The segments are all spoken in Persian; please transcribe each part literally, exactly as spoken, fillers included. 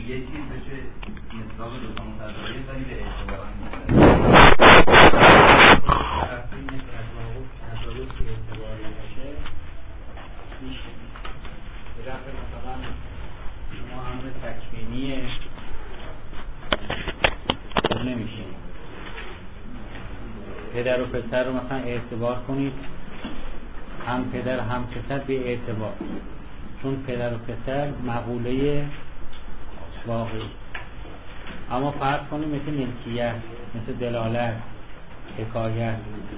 یه چیز بشه مصداق دو تا متضادیه ولی به اعتبار هم می‌کنه. طرفین تضاد تضاد که اعتباری باشه میشه. به رفع مثلا شما امر تکوینیه نمیشه. پدر و پسر رو مثلا اعتبار کنید، هم پدر هم پسر به اعتبار، چون پدر و پسر مقوله واقعی. اما فرض کنید مثل ملکیت، مثل دلالت، حکایت،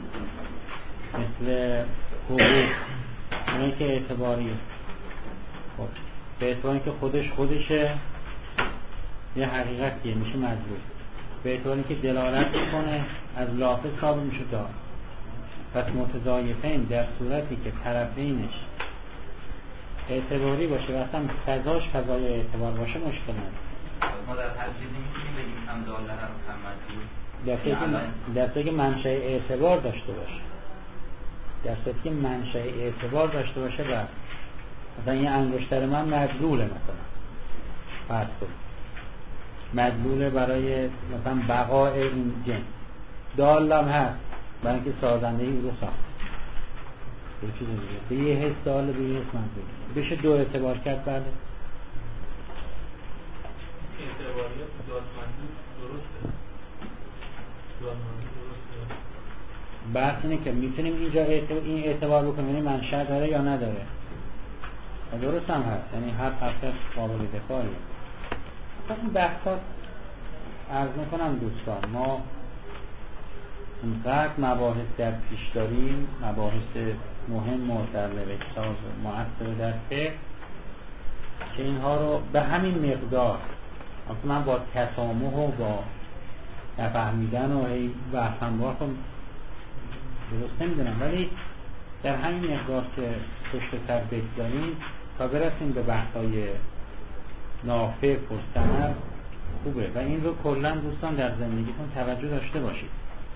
مثل حقوق، اونایی که اعتباریه. خب به اعتباری که خودش خودشه یه حقیقتیه میشه مجبور، به اعتباری که دلالت میکنه از لافظ ثابت میشه دار. پس متضایفین در صورتی که طرفینش اعتباری باشه و اصلا فضاش فضای اعتبار باشه مشکل نداره. ما در هر چیزی میتونیم بگیم هم داله هم مجبور، در صورتی که منشأ اعتبار داشته باشه، در صورتی که منشأ اعتبار داشته باشه و مثلا این انگشتر من مدلوله، مثلا فرض کنید مدلوله برای مثلا بقای این جنس، دالم هست برای اینکه سازنده این رو ساخت، به چیز دیگه به یه حس داله به یه حس مدلوله بشه دو اعتبار کرد. بله اعتباریت داد مدلول درسته، داد مدلول درسته. بحث اینه که میتونیم اینجا اعتبار این اعتبار بکنیم یعنی منشأ داره یا نداره. درست هم هست، یعنی هر حرف قابل دفاعیه. این بحثات عرض میکنم دوستان، ما اینقدر مباحث در پیش داریم، مباحث مهم و در نوشتار و مؤثر در فقه، که اینها رو به همین مقدار اصلا من با تسامح و با نفهمیدن و وحفنوار خب درست نمیدونم، ولی در همین مقدار که پشت سر بگذاریم تا برسیم به بحثای نافع پرثمر خوبه. و این رو کلا دوستان در زندگیتون توجه داشته باشید.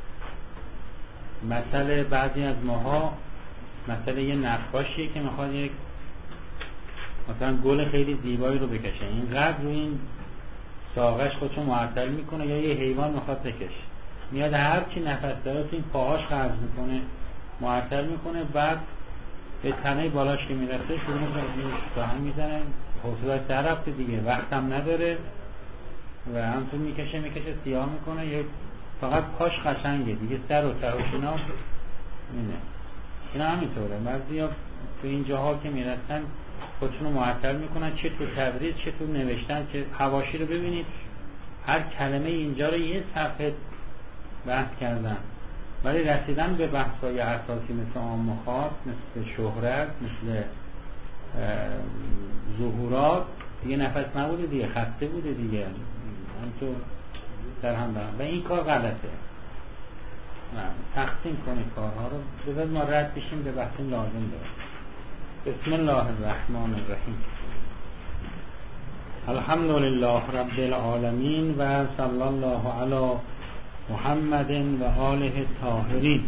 مثل بعضی از ماها مثل یه نقاشیه که میخواد یک مثلا گل خیلی زیبایی رو بکشه، اینقدر رو این ساقش خودشو معطل میکنه، یا یه حیوان میخواد بکشه میاد هر چی نفس داره تو این پاهاش خرج میکنه معطل میکنه، بعد به تنه بالاش که میرسه شروع میکنه به هم میزنه، حوصله‌اش در رفته دیگه، وقتم نداره و همطور میکشه میکشه سیاه میکنه، یه فقط پاش قشنگه دیگه، سر و تهاش اینا اینه. اینا همینطوره، بعضیا تو این جاها که میرسن خودشونو معطل میکنن، چه تو تدریس چه تو نوشتن. که حواشی رو ببینید، هر کلمه اینجا رو یه صفحه بحث کردن، ولی رسیدن به بحث‌های اساسی مثل عام و خاص، مثل شهرت، مثل ظهورات دیگه نفس نبوده دیگه، خسته بوده دیگه، همینطور در هم برم. و این کار غلطه. تقسیم کنید کارها رو، بذارید ما رد بشیم به بحث لازم داره. بسم الله الرحمن الرحیم. الحمد لله رب العالمین و صلی الله علی محمد و آله الطاهرین.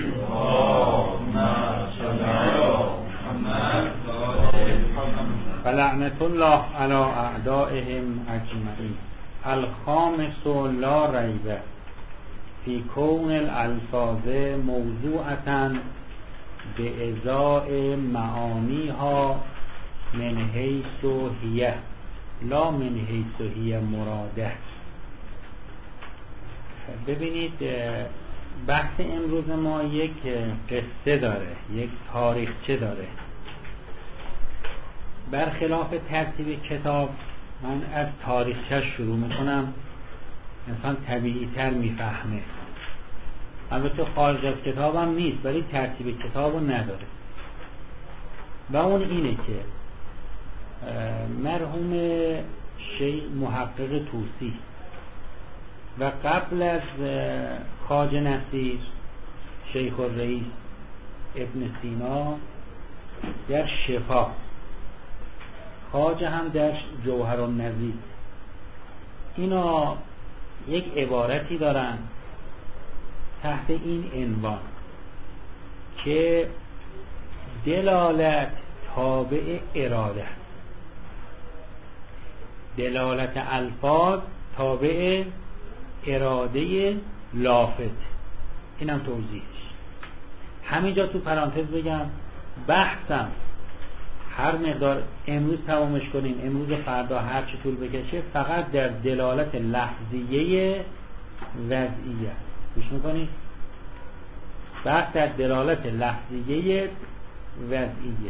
و لعنت الله علی اعدائهم اجمعین. الخامس لا ریب فی کون الالفاظ موضوعة به ازاء معانیها من حیث هی لا من حیث هی مراده. ببینید بحث امروز ما یک قصه داره، یک تاریخچه داره. برخلاف ترتیب کتاب من از تاریخچه شروع میکنم، انسان طبیعی تر میفهمه. البته خارج از کتاب هم نیست ولی ترتیب کتاب رو نداره. و اون اینه که مرحوم شیخ محقق طوسی و قبل از خواجه نصیر شیخ الرئیس ابن سینا در شفا، خواجه هم در جوهرالنظیر، اینا یک عبارتی دارن تحت این عنوان که دلالت تابع اراده. دلالت الفاظ تابع اراده لافت. اینم توضیحش. همینجا تو پرانتز بگم بحثم هر مقدار امروز تمامش کنیم، امروز و فردا هر چی طول بکشه، فقط در دلالت لفظیه وضعیه. گوش میکنید؟ بحث در دلالت لفظیه وضعیه.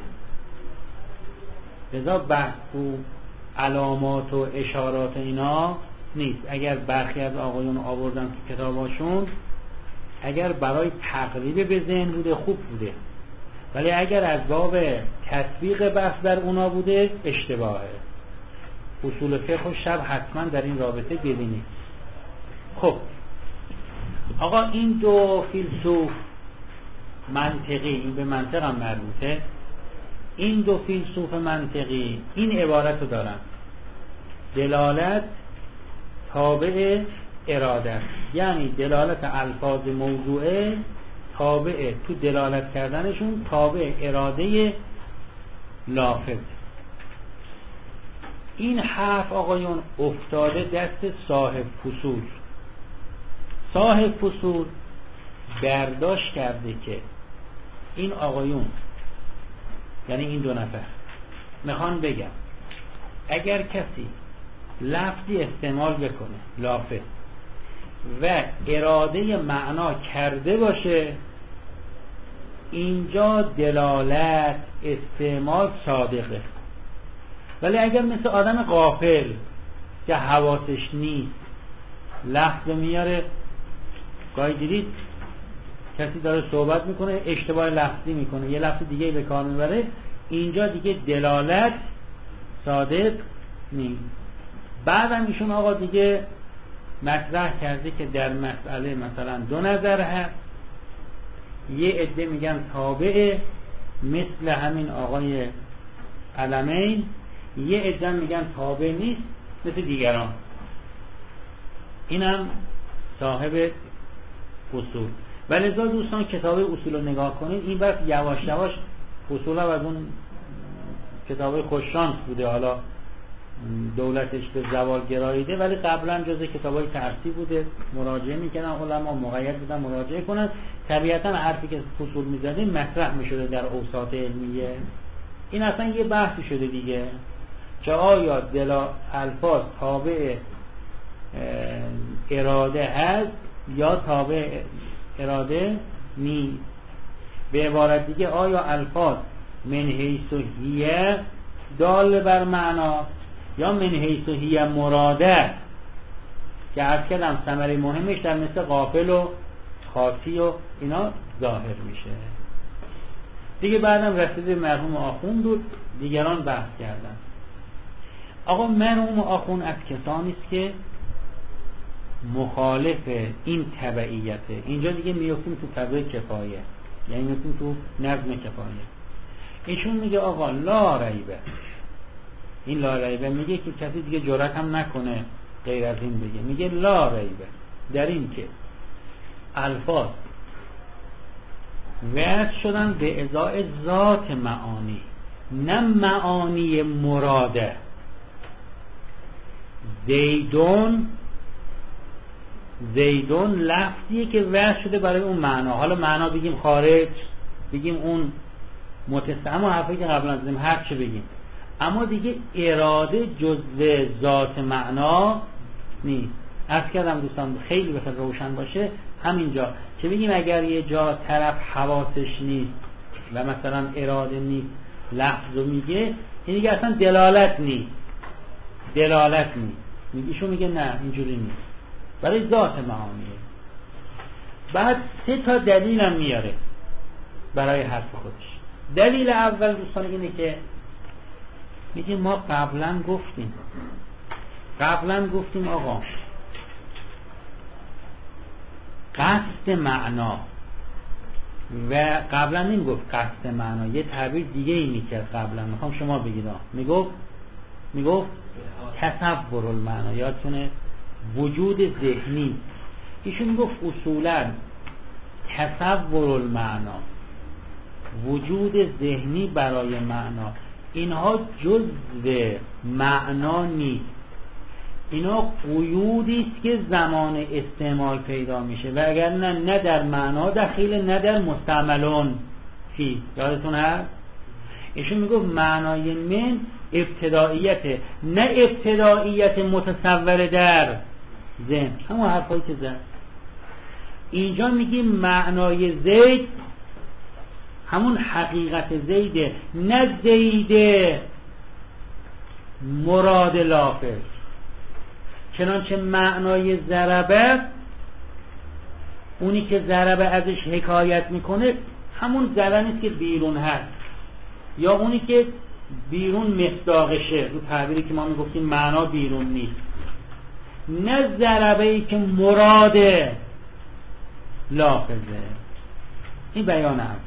لذا بحث تو علامات و اشارات اینا نیست. اگر برخی از آقایون آوردن تو کتاباشون، اگر برای تقریب به ذهن بوده خوب بوده، ولی اگر از باب تطبیق بحث در اونا بوده اشتباهه. اصول فقه و شرع حتما در این رابطه ببینید. خب آقا این دو فیلسوف منطقی، این به منطق هم مربوطه، این دو فیلسوف منطقی این عبارت رو دارن: دلالت تابع اراده، یعنی دلالت الفاظ موضوعه تابع تو دلالت کردنشون تابع اراده لافظ. این حرف آقایون افتاده دست صاحب فصول. صاحب فصول برداشت کرده که این آقایون، یعنی این دو نفر، میخوان بگم اگر کسی لفظی استعمال بکنه لافظ و اراده معنا کرده باشه، اینجا دلالت استعمال صادقه. ولی اگر مثل آدم غافل که حواسش نیست لفظ میاره، گاهی دیدید کسی داره صحبت میکنه اشتباه لفظی میکنه، یه لفظ دیگه به کار میبره، اینجا دیگه دلالت صادق نیست. بعدم ایشون آقا دیگه مطرح کرده که در مسئله مثلا دو نظر هست، یه عده میگن تابع مثل همین آقای علمین، یه عده میگن تابع نیست مثل دیگران. اینم صاحب اصول. ولذا دوستان کتاب اصول رو نگاه کنید، این بس یواش یواش اصول از اون کتاب خوششانس بوده، حالا دولتش به زوال گراییده، ولی قبلا جزء کتابای ترسی بوده، مراجعه میکنن علما، مقید بودن مراجعه کنن. طبیعتا حرفی که فصول میزدیم مطرح میشده در اوساط علمیه. این اصلا یه بحثی شده دیگه که آیا دلا الفاظ تابع اراده هست یا تابع اراده نیست. به عبارت دیگه آیا الفاظ من حیث و هیه دال بر معنا یا من حیث و هیه مراده، که عرض کردم ثمره مهمش در مثل غافل و خاطی و اینا ظاهر میشه دیگه. بعدم رسید مرحوم آخوند و دیگران بحث کردن. آقا مرحوم آخوند از کسانی است که مخالف این تبعیته. اینجا دیگه میفتیم تو تبع کفایه، یعنی میفتیم تو نظم کفایه. ایشون میگه آقا لا ریبه، این لا ریبه میگه که کسی دیگه جرأت هم نکنه غیر از این بگه. میگه لا ریبه در این که الفاظ وضع شدن به ازای ذات معانی، نه معانی مراده. زیدون زیدون لفظیه که وضع شده برای اون معنا. حالا معنا بگیم خارج، بگیم اون متصل، اما حرفی که قبلا زدیم هر چه بگیم، اما دیگه اراده جزء ذات معنا نیست. عرض کردم دوستان خیلی بخیر روشن باشه همینجا که بگیم اگر یه جا طرف حواسش نیست و مثلا اراده نیست لفظو میگه، این دیگه اصلا دلالت نیست، دلالت نیست. ایشون میگه نه اینجوری نیست، برای ذات معانیه. بعد سه تا دلیل هم میاره برای حرف خودش. دلیل اول دوستان اینه که میگه ما قبلا گفتیم قبلا گفتیم آقا قصد معنا، و قبلا نمیگفت قصد معنا، یه تعبیر دیگه ای میکرد قبلا، میخوام شما بگید. میگفت میگفت تصور المعنا، یادتونه وجود ذهنی. ایشون میگفت اصولا تصور المعنا، وجود ذهنی برای معنا، اینها جزء معنا نیست. اینا قیودی است که زمان استعمال پیدا میشه و اگر نه نه در معنا دخیل نه در مستعملون فی. یادتون هست ایشون میگفت معنای من ابتداییته، نه ابتداییت متصور در ذهن. همون حرفایی که زد اینجا میگیم معنای زید همون حقیقت زیده، نه زیده مراد لافظ. چنانچه معنای ضربه، اونی که ضربه ازش حکایت میکنه همون ضربه که بیرون هست، یا اونی که بیرون مصداقشه، رو تعبیری که ما میگفتیم معنا بیرون نیست، نه ضربه‌ای که مراد لافظه. این بیان هم.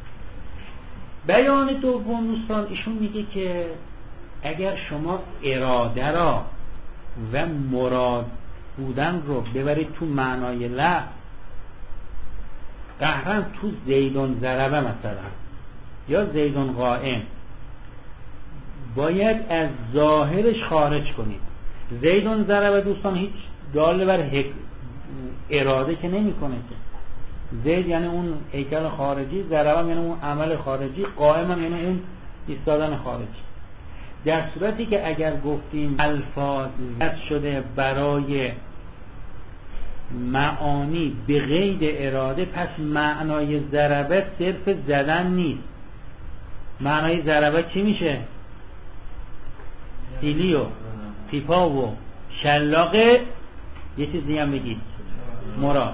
بیان دوم دوستان ایشون میگه که اگر شما اراده را و مراد بودن رو ببرید تو معنای لفظ، قهرن تو زیدون ضربه مثلا یا زیدون قائم، باید از ظاهرش خارج کنید. زیدون ضربه دوستان هیچ دال بر حق... اراده که نمی کنه که. زید یعنی اون هیکل خارجی، ضربه یعنی اون عمل خارجی، قائم هم یعنی اون ایستادن خارجی. در صورتی که اگر گفتیم الفاظ زد شده برای معانی به قید اراده، پس معنای ضربه صرف زدن نیست. معنای ضربه چی میشه؟ سیلی و پیپا و شلاقه. یه چیزی هم بگید مراد.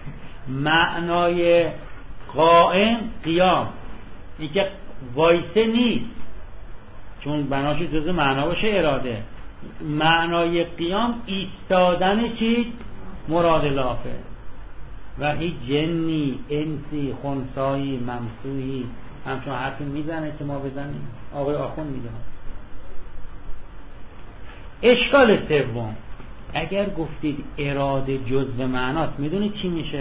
معنای قائم قیام، این که وایسه نیست چون بناش جزء معنا باشه اراده. معنای قیام ایستادن چی؟ مراد لافظ. و هیچ جنی انسی خنسایی ممسوحی همچون حرفی میزنه که ما بزنیم. آقای آخون میگه اشکال سوم، اگر گفتید اراده جزء معناست، میدونید چی میشه؟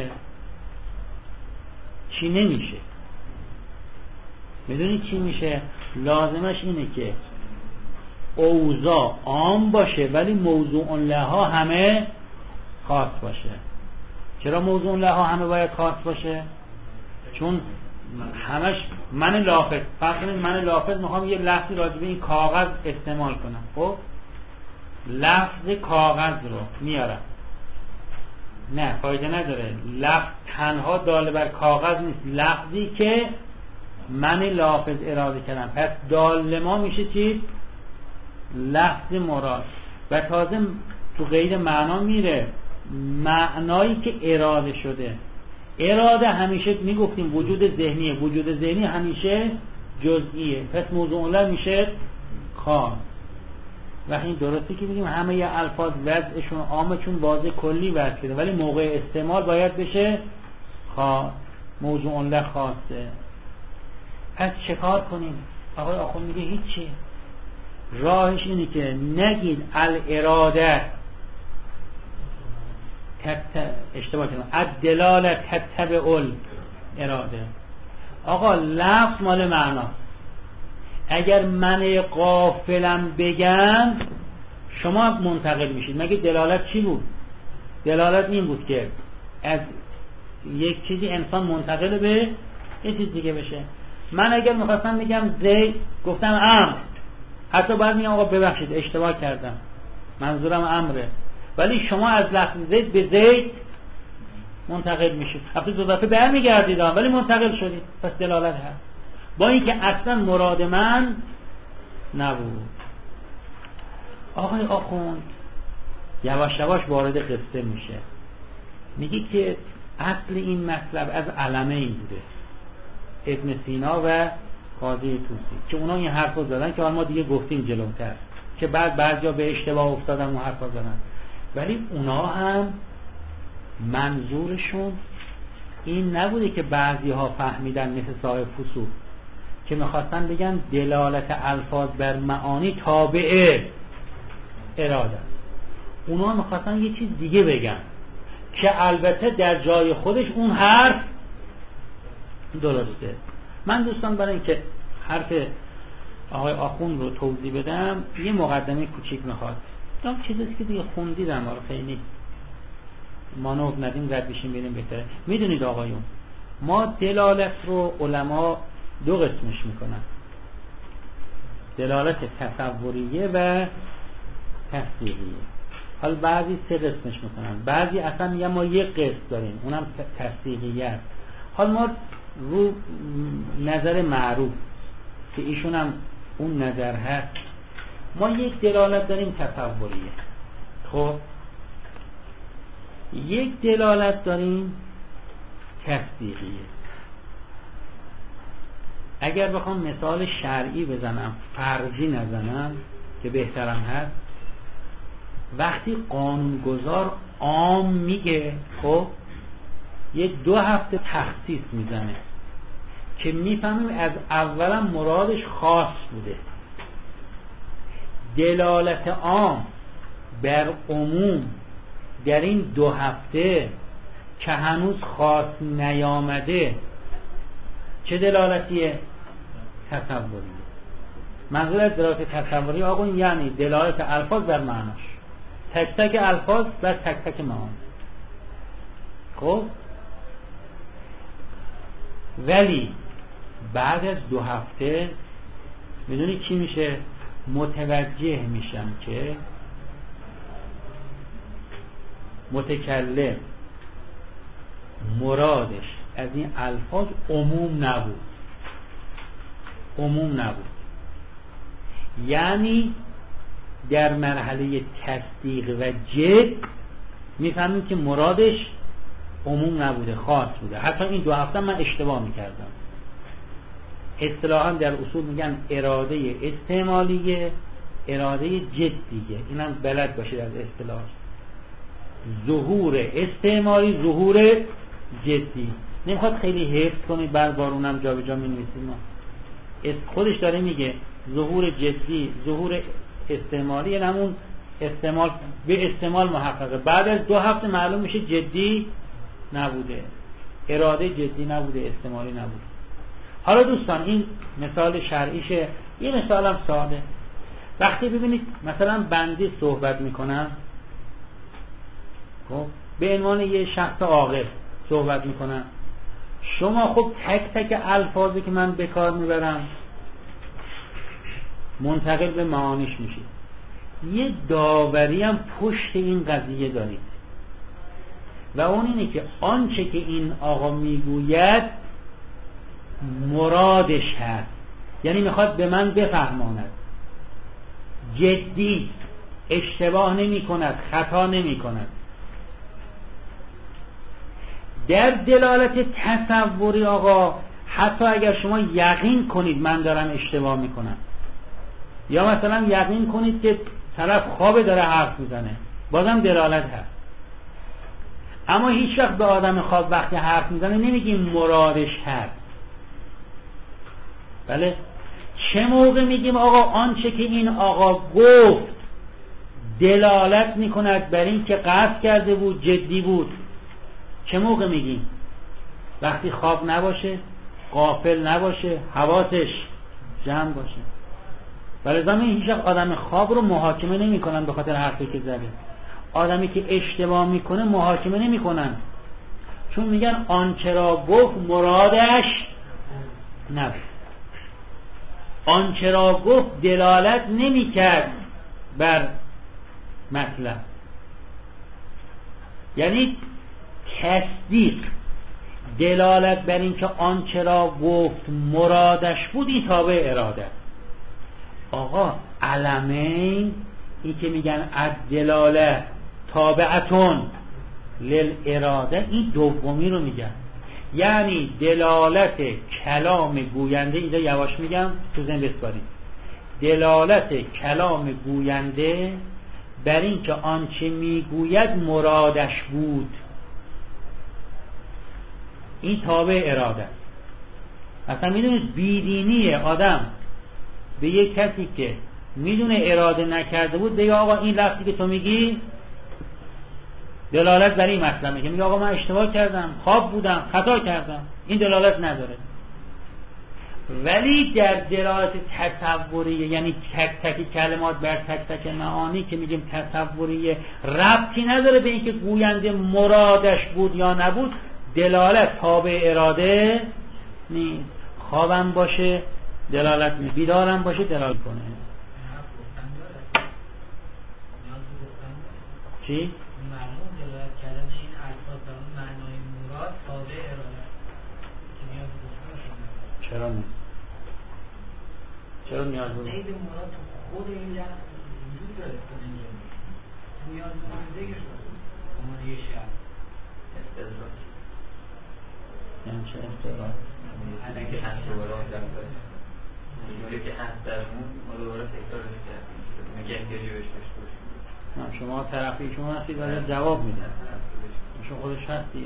چی نمیشه؟ میدونید چی میشه؟ لازمش اینه که اوضاع عام باشه ولی موضوع لها همه خاص باشه. چرا موضوع لها همه باید خاص باشه؟ چون همش من لافظ، فرض کنید من لافظ میخوام یه لفظی راجع به این کاغذ استعمال کنم، خب لفظ کاغذ رو میارم، نه فایده نداره. لفظ تنها دال بر کاغذ نیست، لفظی که من لافظ اراده کردم، پس دال ما میشه چی؟ لفظ مراد. و تازه تو قید معنا میره معنایی که اراده شده. اراده همیشه میگفتیم وجود ذهنیه، وجود ذهنی همیشه جزئیه، پس موضوع له میشه خاص. و این درسته که بگیم همه ی الفاظ وضعشون عامه چون واضح کلی وضع شده، ولی موقع استعمال باید بشه خاص، موضوع له خاصه. پس چه کار کنیم؟ آقای آخون میگه هیچی، راهش اینه که نگید الاراده اشتباه کنم الدلاله تتبع الاراده. آقا لفظ مال معنا، اگر من غافلم بگم شما منتقل میشید. مگه دلالت چی بود؟ دلالت این بود که از یک چیزی انسان منتقل به یه چیز دیگه بشه. من اگر میخواستم بگم زید گفتم امر، حتی باید میگم آقا ببخشید اشتباه کردم منظورم امره، ولی شما از لفظ زید به زید منتقل میشید، حتی دو دفعه برمیگردید ولی منتقل شدید، پس دلالت هست با اینکه اصلا مراد من نبود. آقای آخوند یواش یواش وارد قصه میشه، میگه که اصل این مطلب از علمه این بوده، ابن سینا و قاضی طوسی، که اونا این حرف رو زدن که ما دیگه گفتیم جلوتر که بعد بعد جا به اشتباه افتادن اون حرف رو زدن، ولی اونا هم منظورشون این نبوده که بعضی ها فهمیدن مثل صاحب فصول که میخواستن بگن دلالت الفاظ بر معانی تابع اراده. اونا میخواستن یه چیز دیگه بگن که البته در جای خودش اون حرف درسته. من دوستان برای اینکه حرف آقای آخون رو توضیح بدم یه مقدمه کوچیک میخواد. این چیزی که دیگه خوندیدم، حالا خیلی مانور ندیم رد بشیم بریم بهتره. میدونید آقایون، ما دلالت رو علما دو قسمش میکنن، دلالت تصوریه و تصدیقیه. حالا بعضی سه قسمش میکنن، بعضی اصلا میگن ما یک قسم داریم اونم تصدیقیه است. حالا ما رو نظر معروف که ایشون هم اون نظر هست، ما یک دلالت داریم تصوریه، خب یک دلالت داریم تصدیقیه. اگر بخوام مثال شرعی بزنم، فرضی نزنم که بهترم هست، وقتی قانونگذار عام میگه، خب یک دو هفته تخصیص میزنه که میفهمیم از اولا مرادش خاص بوده. دلالت عام بر عموم در این دو هفته که هنوز خاص نیامده چه دلالتیه؟ تصوریه. منظور از دلالت تصوری آقا یعنی دلالت الفاظ بر معناش، تک تک الفاظ و تک تک معانی. خب ولی بعد از دو هفته میدونی چی میشه؟ متوجه میشم که متکلم مرادش از این الفاظ عموم نبود، عموم نبود. یعنی در مرحله تصدیق و جد میفهمیم که مرادش عموم نبوده، خاص بوده. حتی این دو هفته من اشتباه میکردم. اصطلاحاً در اصول میگن اراده استعمالیه، اراده جدیه. اینم بلد باشید از اصطلاح. ظهور استعمالی، ظهور جدی. نمیخواد خیلی حفظ کنید بعد بارونم جا به جا می‌نویسید. ما خودش داره میگه ظهور جدی، ظهور استعمالی، یعنی همون استعمال به استعمال محققه. بعد از دو هفته معلوم میشه جدی نبوده، اراده جدی نبوده، استعمالی نبوده. حالا دوستان این مثال شرعیشه. یه مثال هم ساده. وقتی ببینید مثلا بنده صحبت میکنم، خب به عنوان یه شخص عاقل صحبت میکنم، شما خب تک تک الفاظی که من به کار میبرم منتقل به معانیش میشید. یه داوری هم پشت این قضیه دارید و اون اینه که آنچه که این آقا میگوید مرادش هست، یعنی میخواد به من بفهماند، جدی، اشتباه نمی کند، خطا نمی کند. در دلالت تصوری آقا حتی اگر شما یقین کنید من دارم اشتباه میکنم، یا مثلا یقین کنید که طرف خوابه داره حرف میزنه، بازم دلالت هست. اما هیچ وقت به آدم خواب وقتی حرف میزنه نمیگیم مرادش هست. بله، چه موقع میگیم آقا آنچه که این آقا گفت دلالت میکند بر این که قصد کرده بود، جدی بود؟ چه موقع میگیم؟ وقتی خواب نباشه، غافل نباشه، حواسش جمع باشه. ولی زمین هیچ وقت آدم خواب رو محاکمه نمی کنن به خاطر حرفی که زده. آدمی که اشتباه میکنه محاکمه نمی کنن، چون میگن آنچه را گفت مرادش نبود، آنچه را گفت دلالت نمی کرد بر مطلب. یعنی تصدیق، دلالت بر این که آنچه را گفت مرادش بود، این تابع اراده. آقا علمین این که میگن الدلاله تابعتون للاراده، این دومی رو میگن. یعنی دلالت کلام گوینده، اینجا یواش میگم تو ذهن بسپارید، دلالت کلام گوینده بر این که آنچه میگوید مرادش بود، این تابع اراده. اصلا میدونید بیدینی آدم به یک کسی که میدونه اراده نکرده بود بگه آقا این لفظی که تو میگی دلالت بر این مطلب میگه، میگه آقا من اشتباه کردم، خواب بودم، خطا کردم، این دلالت نداره. ولی در دلالت تصوریه، یعنی تک تک کلمات بر تک تک معانی که میگیم تصوریه، ربطی نداره به اینکه گوینده مرادش بود یا نبود، دلالت تابع اراده نیست. خوابم باشه دلالت نیست، بیدارم باشه دلالت کنه. چی؟ معلوم دلالت کردن این الفاظ به اون معنای مراد تابع اراده چرا نیست؟ چرا نیاز بود؟ زید مراد خود این لفظ وجود داره، خود این جمله نیاز مورده شد اما یه شرط استدراک یعنی چه استدراک؟ یعنی که هست دوباره آدم داره یعنی که هست در اون ما دوباره تکرار نکردیم میگه احتیاجی بهش داشته باشیم. شما طرفی شما هستید ولی جواب میده، شما خودش هستی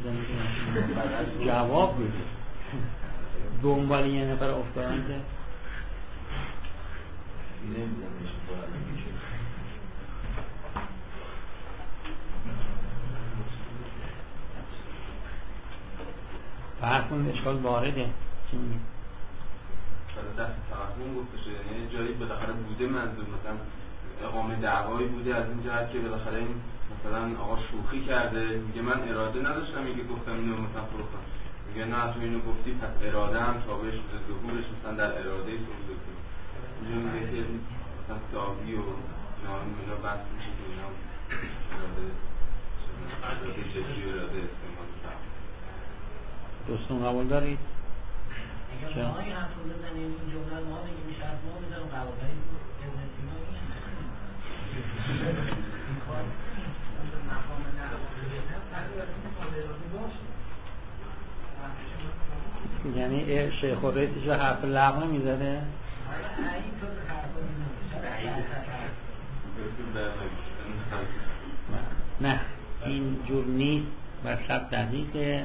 جواب میده دنبال یه نفر افتادن که فرقون اشکال وارده. چی میگه؟ دست توهم گفته شده، یعنی جایی بالاخره بوده منظور مثلا اقامه دعوایی بوده از این جهت که بالاخره این مثلا آقا شوخی کرده، میگه من اراده نداشتم میگه گفتم اینو مثلا فروختم، میگه نه تو اینو گفتی پس اراده هم تابعش بوده، ظهورش مثلا در اراده تو بوده. اینجا میگه که مثلا ساوی و نام اینا بحث میشه که اینا اراده اراده چجوری اراده استعمال کرد. دوستون قبول دارید؟ اگر ما این حرف رو بزنیم این جمله ما بگیم میشه از ما بزنیم قبول داریم ابن سینا این کار مقام نحوه یعنی شیخ الرئیسش رو حرف لغو میزده؟ نه این جور نیست، مطلب دقیقه،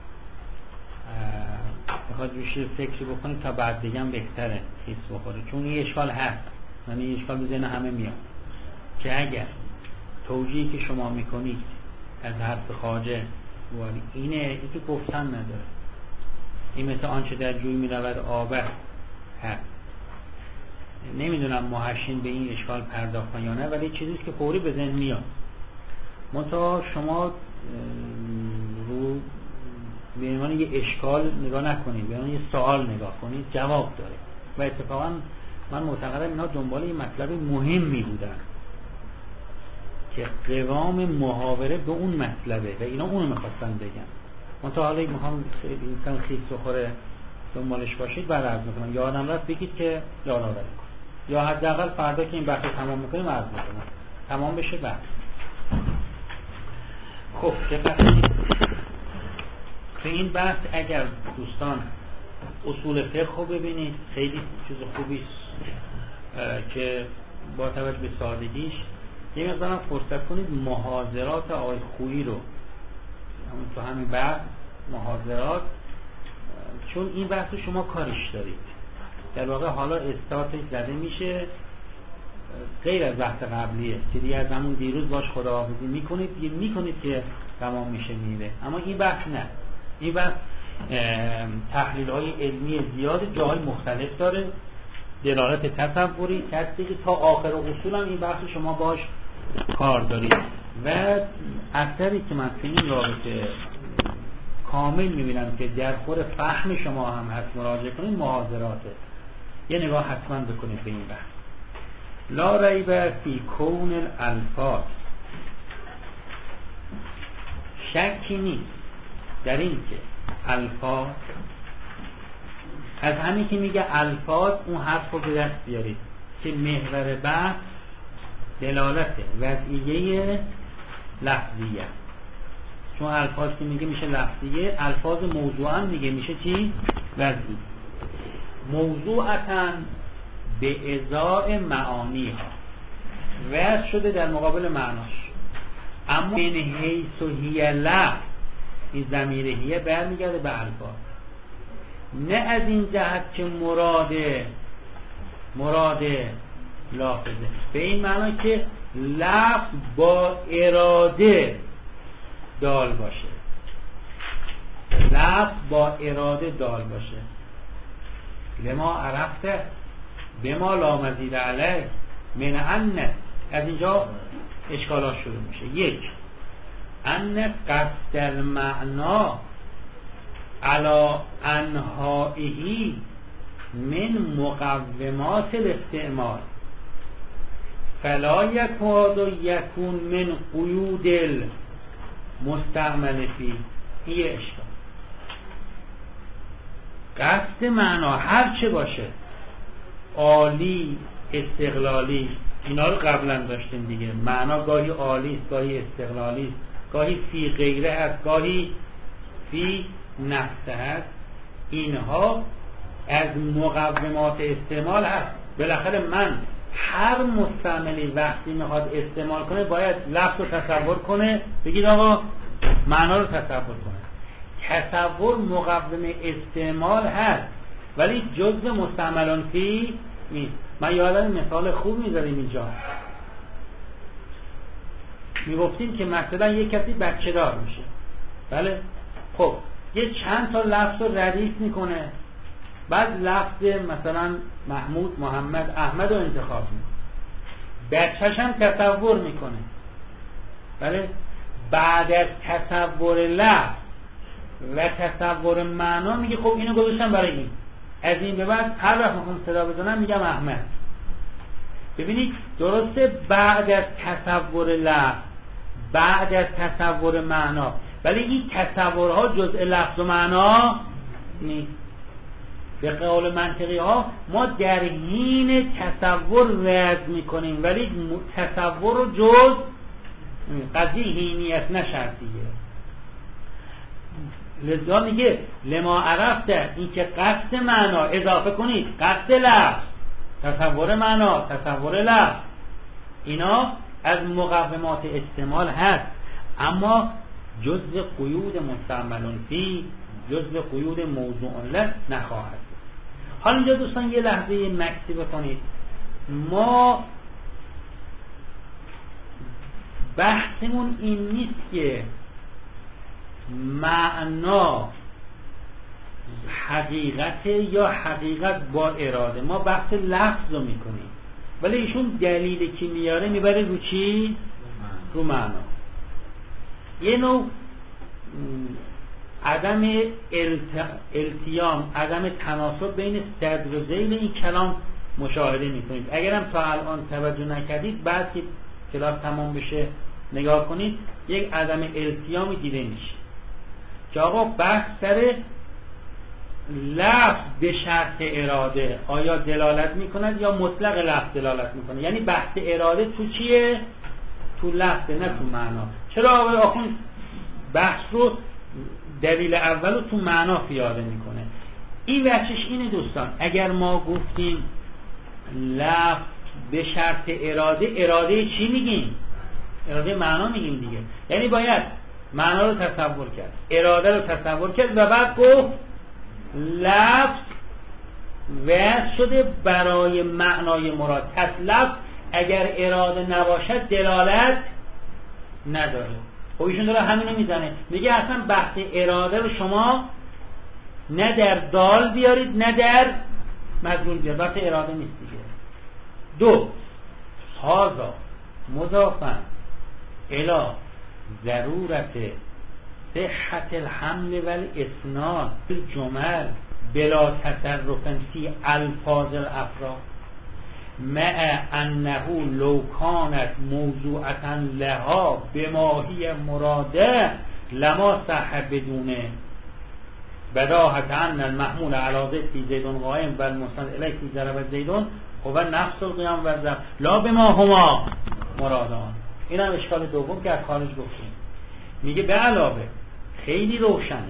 میخواد روش فکری بکنید تا بعد بگم بهتره خیس بخوره، چون این اشکال هست، یعنی این اشکال به ذهن همه میاد که اگر توجیهی که شما میکنید از حرف خواجه اینه، این که گفتن نداره، این مثل آنچه در جوی میرود آبه هست. نمیدونم محشین به این اشکال پرداختن یا نه، ولی چیزیست که فوری به ذهن میاد. منتها شما رو به عنوان یه اشکال نگاه نکنید، به عنوان یه سوال نگاه کنید، جواب داره. و اتفاقا من معتقدم اینا دنبال این مطلب مهمی بودن که قوام محاوره به اون مطلبه و اینا اونو میخواستن بگن. منتها حالا میخوام انسان خیس بخوره دنبالش باشید، بعد عرض میکنم یادم رفت بگید که یادآوری کنم، یا حداقل فردا که این بحث تمام میکنیم عرض میکنم تمام بشه. بعد خب دقت کنید به این بحث، اگر دوستان اصول فقه رو ببینید خیلی چیز خوبی که با توجه به سادگیش یه مقدارم فرصت کنید محاضرات آقای خویی رو، همون تو همین بحث محاضرات، چون این بحث شما کارش دارید در واقع حالا استارتش زده میشه غیر از بحث قبلیه که دیگه از همون دیروز باش خداحافظی میکنید یه میکنید که تمام میشه میره، اما این بحث نه، این بحث تحلیل های علمی زیاد جاهای مختلف داره، دلالت تصوری کسی که تا آخر اصول هم این بحث شما باش کار دارید و اثری که من تو این رابطه کامل میبینم که در خور فهم شما هم هست مراجعه کنید محاضراته، یه نگاه حتما بکنید به این بحث. لا ریب فی کون الالفاظ، شکی نیست در این که الفاظ، از همین که میگه الفاظ اون حرف رو به دست بیارید که محور بحث دلالت وضعیه لفظیه، چون الفاظ که میگه میشه لفظیه، الفاظ موضوعا میگه میشه چی؟ وضعی. موضوعتاً به ازای معانی ها وضع شده در مقابل معناش، اما این حیث و هی لفظ، این ضمیر هی برمیگرده به الفاظ، نه از این جهت که مراد مراد لافظه، به این معنی که لفظ با اراده دال باشه، لفظ با اراده دال باشه. لما عرفته بما لا مزید علیه من ان، از اینجا اشکالات شروع میشه. یک، ان قصد المعنا علی انهائه من مقومات الاستعمال فلا یکاد یکون من قیود المستعمل فی. این اشکال. قصد معنا هر چه باشه، عالی، استقلالی، اینا رو قبلا داشتیم دیگه. معنا گاهی عالی است، گاهی استقلالی است، گاهی فی غیره است، گاهی فی نفسه است. اینها از مقومات استعمال هست. بالاخره من هر مستعملی وقتی میخواد استعمال کنه باید لفظ رو تصور کنه. بگید آقا معنا رو تصور کنه. تصور مقوم استعمال هست ولی جزء مستعملان فی نیست. من یادم مثال خوب میذاریم اینجا. میگفتیم که مثلا یک کسی بچه دار میشه، بله، خب یه چند تا لفظ رو ردیف میکنه، بعد لفظ مثلا محمود، محمد، احمد رو انتخاب میکنه، بچه‌ش هم تصور میکنه، بله. بعد از تصور لفظ و تصور معنا میگه خب اینو گذاشتم برای این، از این به بعد هر وقت میخوام صدا بزنم میگم احمد. ببینید درسته بعد از تصور لفظ، بعد از تصور معنا، ولی این تصورها جزء لفظ و معنا نیست. به قول منطقی ها ما در حین تصور وضع میکنیم ولی تصور رو جز قضیه حینیت نه شرطیه. لذا میگه لما عرفته، این که قصد معنا اضافه کنید قصد لفظ، تصور معنا، تصور لفظ، اینا از مقومات استعمال هست، اما جزء قیود مستعملون فی، جزء قیود موضوع له نخواهد. حالا اینجا دوستان یه لحظه مکسی بکنید. ما بحثمون این نیست که معنا حقیقت یا حقیقت با اراده، ما بحث لفظ رو میکنیم، ولی ایشون دلیلی که میاره میبره رو چی؟ رو معنا. یه نوع عدم التیام، عدم تناسب بین صدر و ذیل این کلام مشاهده میکنید. اگرم تا الان توجه نکردید بعد که کلاس تمام بشه نگاه کنید یک عدم التیامی دیده میشه که آقا بحث سر لفظ به شرط اراده آیا دلالت میکند یا مطلق لفظ دلالت میکنه. یعنی بحث اراده تو چیه؟ تو لفظ، نه تو معنا. چرا آقای آخوند بحث رو دلیل اول رو تو معنا پیاده میکنه؟ این بحثش اینه دوستان، اگر ما گفتیم لفظ به شرط اراده، اراده چی میگیم؟ اراده معنا میگیم دیگه. یعنی باید معنا رو تصور کرد، اراده رو تصور کرد و بعد گفت لفظ وضع شده برای معنای مراد. پس لفظ اگر اراده نباشد دلالت نداره. خب ایشون داره همینو میزنه، میگه اصلا بحث اراده رو شما نه در دال بیارید نه در مدلول بیارید، بحث اراده نیست دیگه. دو، هذا مضافن الی ضرورت صحت الحمل والاسناد جمل بلا تصرف فی الفاظ الافراد مع انه لو كانت موضوعة لها بما هي مراده لما صح بدونه بداهة ان المحمول على ذات زید قائم و المسند الیه ضرب زید هو نفس القیام و ضرب لا بما هما مرادان. این هم اشکال دوم که از خارج گفتیم. میگه به علاوه خیلی روشنه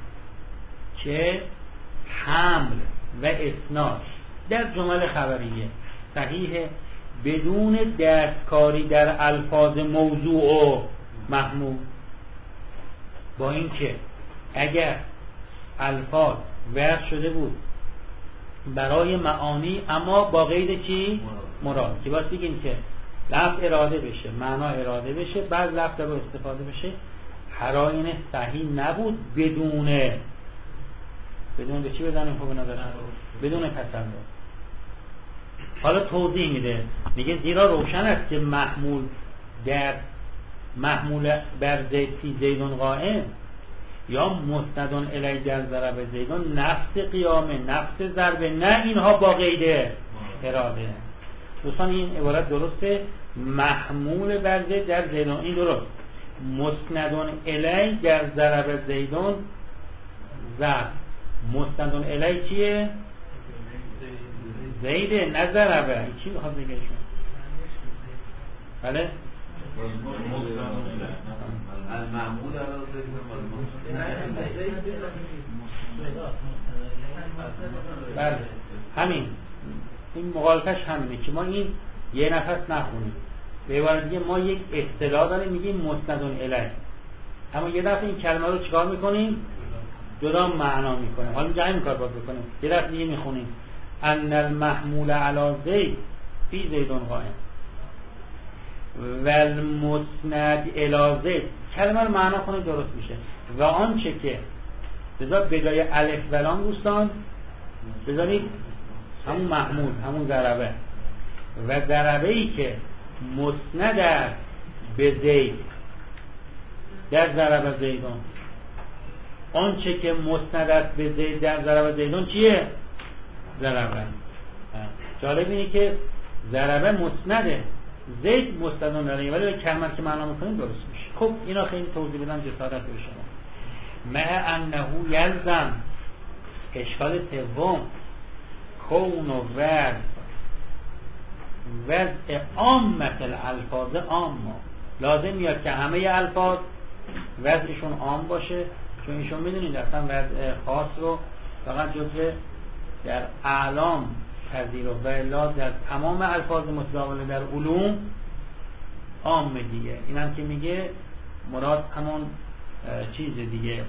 که حمل و اسناد در جمله خبریه صحیحه بدون دستکاری در الفاظ موضوع و محمول، با اینکه اگر الفاظ وضع شده بود برای معانی اما با قید چی؟ مراد. که باید بگیم که لفظ اراده بشه، معنا اراده بشه، بعد لفظ رو استفاده بشه. هر آینه صحیح نبود بدون بدون به چی بزنیم خب به نظر بدون تصرف. حالا توضیح میده، میگه زیرا روشن است که محمول در محمول بر زید فی زیدون قائم یا مستندون الی در ضرب زیدون نفس قیامه نفس ضربه، نه اینها با قید اراده. دوستان این عبارت درسته، محمول بر زید در زیدون این درست، مستندون الی در ضرب زیدون ضرب، مستندون الی چیه؟ زیده نه ضربه. این چی بخواد بگه شون؟ بله؟ از محمول علاوه بله همین این مقالطش همینه که ما این یه نفس نخونیم، به عبارت دیگه ما یک اصطلاح داریم میگیم مستندون الیه، اما یه دفعه این کلمه رو چیکار میکنیم؟ جدا معنا میکنیم. حالا اینجا همین کار باید بکنیم، یه دفعه دیگه میخونیم ان المحمول علی زید فی زیدون قائم و المسند الی زید، کلمه رو معنا کنه درست میشه. و آنچه که بذار بجای الف و لام دوستان بذارید همون محمول همون ضربه، و ضربه ای که مسند است به زید در ضرب زیدون، آنچه که مسند است به زید در ضرب زیدون چیه؟ ضربه. جالب اینه که ضربه مسنده، زید مستندون علیه، ولی به کلمه که معنا میکنیم درست میشه. خب اینا خیلی توضیح بدم جسارت به شما. مع انه یلزم، اشکال سوم، کون و وضع وضع عامت الالفاظ عامه، لازم میاد که همه الفاظ وضعشون عام باشه، چون ایشون میدونید اصلا وضع خاص رو فقط جزء در اعلام پذیر و الا در تمام الفاظ متداوله در علوم عام دیگه. این هم که میگه مراد همون چیز دیگه،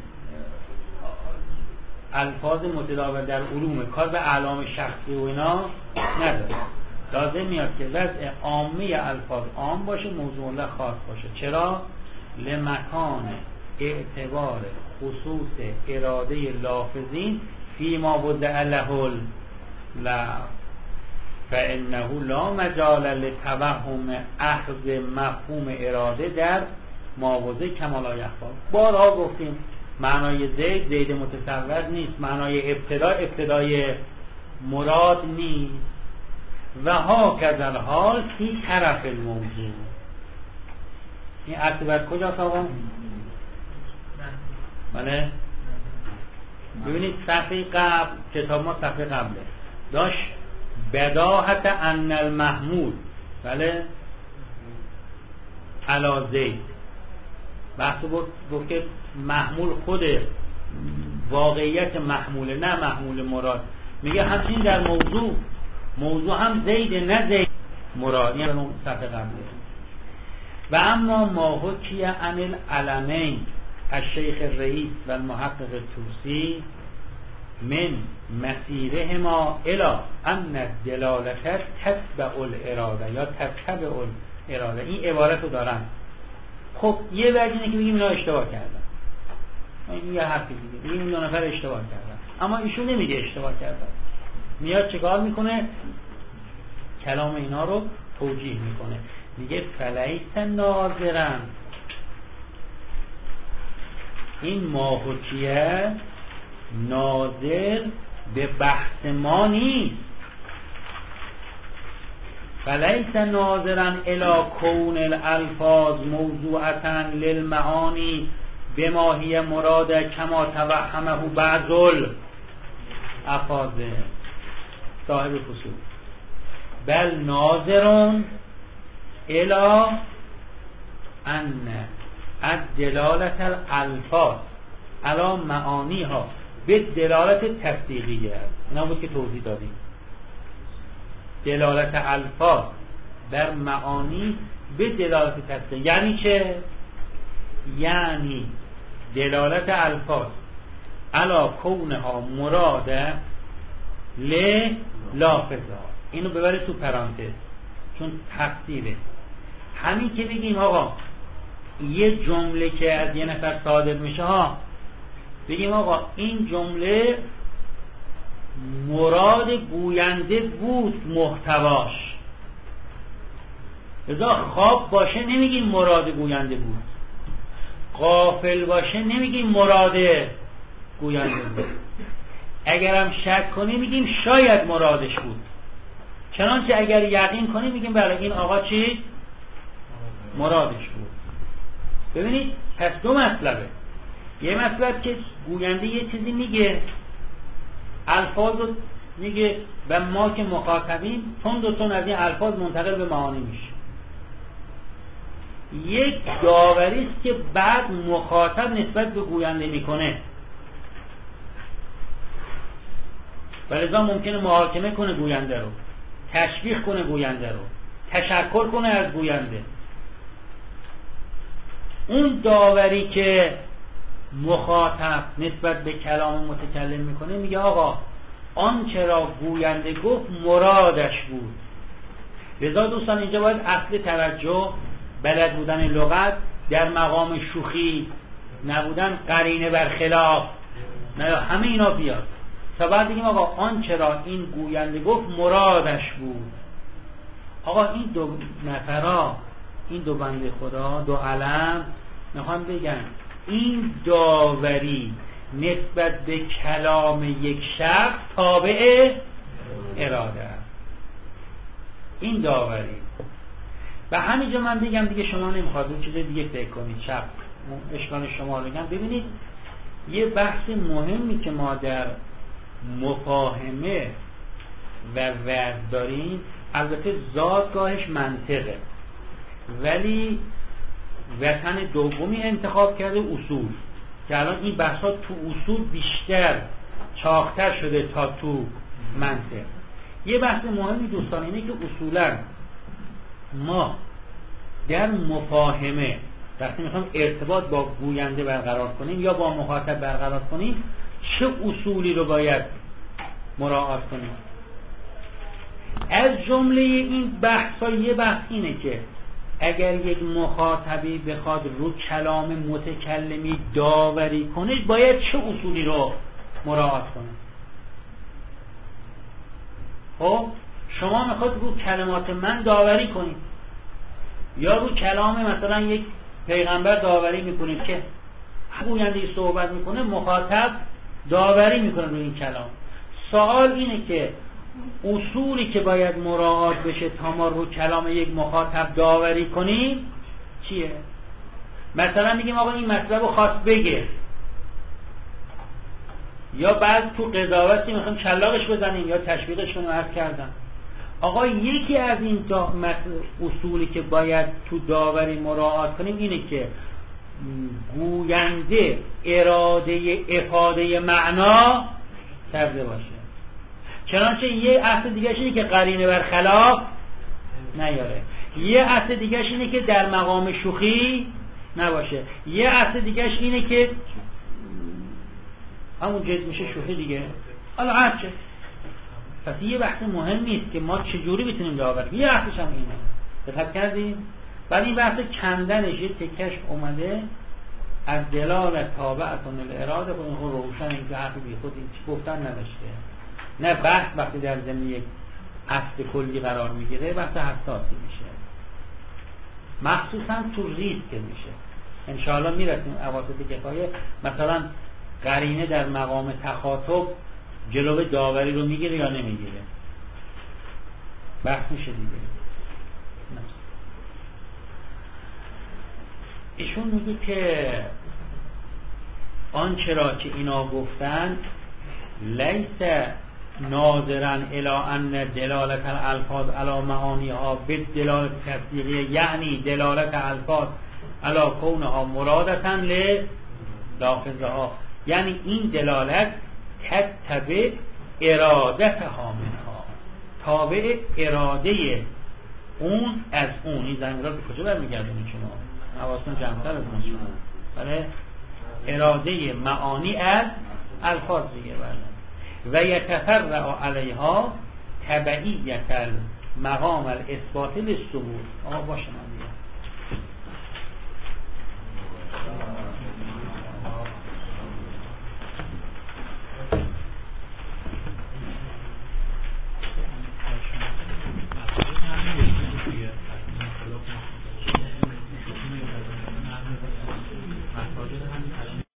الفاظ متداول در علوم، کار به اعلام شخصی و اینا نداره. لازم میاد که وضع عامی الفاظ عام باشه، موضوع الله خاص باشه. چرا؟ لمکان اعتبار خصوص اراده لافظین فی ما وضع له لا فانه لا مجال لتوهم اخذ مفهوم اراده در مواضع کما لا یخفا. بارها گفتیم معنای زید زید متصور نیست، معنای ابتدا ابتدای مراد نیست. و ها کذل حال فی طرف الموضوع. این عطبت کجاست آقا؟ بله ببینید صفحه قبل کتاب ما صفحه قبله داشت بداهت ان المحمول بله علی زید، بحثو گفت که محمول خود واقعیت محموله نه محمول مراد. میگه همچنین در موضوع موضوع هم زید نه زید مراد، یعنی صفحه قبله. و اما ما حکی عن العلمین الشیخ الرئیس و المحقق الطوسی من مسیرهما الی ان دلالت تتبع الاراده یا تتبع الاراده. این عبارت رو دارن. خب یه وجه اینه که بگیم اینا اشتباه کردن، این یه حرفی دیگه بگیم این دو نفر اشتباه کردن، اما ایشون نمیگه اشتباه کردن، میاد چیکار میکنه؟ کلام اینا رو توجیه میکنه، میگه فلیس ناظرن، این ماحکیه ناظر به بحث ما نیست. فلیس ناظرن الی کون الالفاظ موضوعتا للمعانی بما هی مراد کما توهمه بعض الافاظه صاحب فصول، بل ناظرون الی ان الدلالت الالفاظ علی معانیها به دلالت تصدیقیه. اینا بود که توضیح دادیم. دلالت الفاظ در معانی به دلالت تصدیق یعنی چه؟ یعنی دلالت الفاظ علی کونها مراده للافظه. اینو ببرید تو پرانتز چون تفسیره. همین که بگیم آقا یه جمله که از یه نفر صادر میشه ها، بگیم آقا این جمله مراد گوینده بود محتواش. لذا خواب باشه نمیگیم مراد گوینده بود، غافل باشه نمیگیم مراد گوینده بود. اگرم شک کنی میگیم شاید مرادش بود. چنانچه اگر یقین کنی میگیم بله این آقا چی؟ مرادش بود. ببینید پس دو مطلبه. یه مطلب که گوینده یه چیزی میگه، الفاظ رو میگه و ما که مخاطبیم تون و تون از این الفاظ منتقل به معانی میشه. یک داوری است که بعد مخاطب نسبت به گوینده میکنه و لذا ممکنه محاکمه کنه گوینده رو، تشویق کنه گوینده رو، تشکر کنه از گوینده. اون داوری که مخاطب نسبت به کلام متکلم میکنه میگه آقا آنچه را گوینده گفت مرادش بود. لذا دوستان اینجا باید اصل توجه بلد بودن لغت، در مقام شوخی نبودن، قرینه برخلاف نه، همه اینا بیاد تا بعد بگیم آقا آنچه را این گوینده گفت مرادش بود. آقا این دو نفرا، این دو بنده خدا، دو علم میخوان بگن این داوری نسبت به کلام یک شخص تابع اراده است. این داوری و همینجا من بگم دیگه شما نمیخواد اون چیز دیگه فکر کنید، شب اشکال شما رو بگم. ببینید یه بحث مهمی که ما در مفاهمه و وضع داریم، البته زادگاهش منطقه ولی وطن دومی انتخاب کرده اصول، که الان این بحثا تو اصول بیشتر چاقتر شده تا تو منطق. یه بحث مهمی دوستان اینه که اصولا ما در مفاهمه وقتی میخوام ارتباط با گوینده برقرار کنیم یا با مخاطب برقرار کنیم چه اصولی رو باید مراعات کنیم. از جمله این بحثا یه بحث اینه که اگر یک مخاطبی بخواد رو کلام متکلمی داوری کنه باید چه اصولی رو مراعات کنه. خب شما میخواد رو کلمات من داوری کنید یا رو کلام مثلا یک پیغمبر داوری میکنید که گوینده صحبت میکنه مخاطب داوری میکنه رو این کلام. سوال اینه که اصولی که باید مراعات بشه تا ما رو کلام یک مخاطب داوری کنیم چیه؟ مثلا میگیم آقا این مطلب رو خواست بگه، یا بعد تو قضاوتی میخوایم شلاقش بزنیم یا تشویقش کنیم. عرض کردم آقا یکی از این اصولی که باید تو داوری مراعات کنیم اینه که گوینده اراده افاده معنا کرده باشه. چنانچه یه اصل دیگهش اینه که قرینه برخلاف نیاره، یه اصل دیگهش اینه که در مقام شوخی نباشه، یه اصل دیگهش اینه که همون جد میشه شوخی دیگه. حالا هرچه پس یه بحث مهمی است که ما چجوری بتونیم داور کنیم. یه بحثش هم اینه. دقت کردین؟ ولی این بحث کندنش یه تکش اومده از دلالت تابعتون الاراده کنیم خود روشن این که حرف بی خود این چی گفتن نداشته. نه بحث وقتی در ضمن یک اصل کلی قرار میگیره بحث حساسی میشه، مخصوصا تو ریسک میشه. انشاءالله میرسیم اواسط کفایه مثلا قرینه در مقام تخاطب جلوه داوری رو میگیره یا نمیگیره، بحث میشه دیگه. ایشون میگه که آنچه را که اینا گفتن لیس ناظرن الی ان دلالت الالفاظ علی معانیها بالدلالت تصدیقیه، یعنی دلالت الفاظ علی کونها مرادتن للافظها، یعنی این دلالت تتبع ارادتها منها، تابع اراده اون از اون. این زمین را به کجا برمیگردونید شما؟ حواستون جمع‌تر از من شما. بله اراده معانی از الفاظ دیگه. بله و یتفرع علیها تبعیت المقام الاثبات للثبوت. آقا باشه من دیگه